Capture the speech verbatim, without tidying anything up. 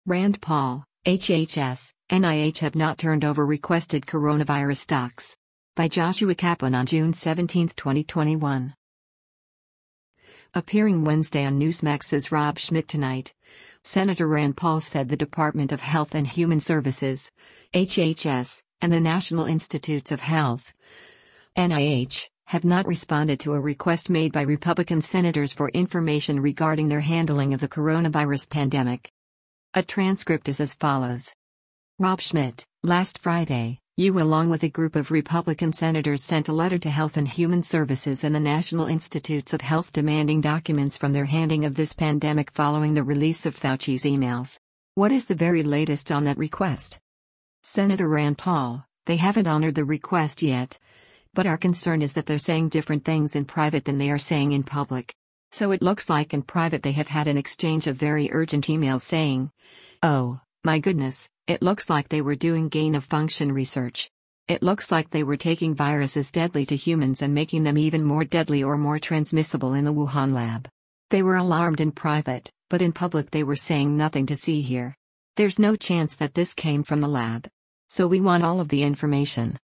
Rand Paul, H H S, N I H have not turned over requested coronavirus docs. By Joshua Kaplan on June seventeenth, twenty twenty-one. Appearing Wednesday on Newsmax's Rob Schmitt Tonight, Senator Rand Paul said the Department of Health and Human Services, H H S, and the National Institutes of Health, N I H, have not responded to a request made by Republican senators for information regarding their handling of the coronavirus pandemic. A transcript is as follows. Rob Schmitt, last Friday, you along with a group of Republican senators sent a letter to Health and Human Services and the National Institutes of Health demanding documents from their handling of this pandemic following the release of Fauci's emails. What is the very latest on that request? Senator Rand Paul, they haven't honored the request yet. But our concern is that they're saying different things in private than they are saying in public. So it looks like in private they have had an exchange of very urgent emails saying, oh, my goodness, it looks like they were doing gain-of-function research. It looks like they were taking viruses deadly to humans and making them even more deadly or more transmissible in the Wuhan lab. They were alarmed in private, but in public they were saying nothing to see here. There's no chance that this came from the lab. So we want all of the information.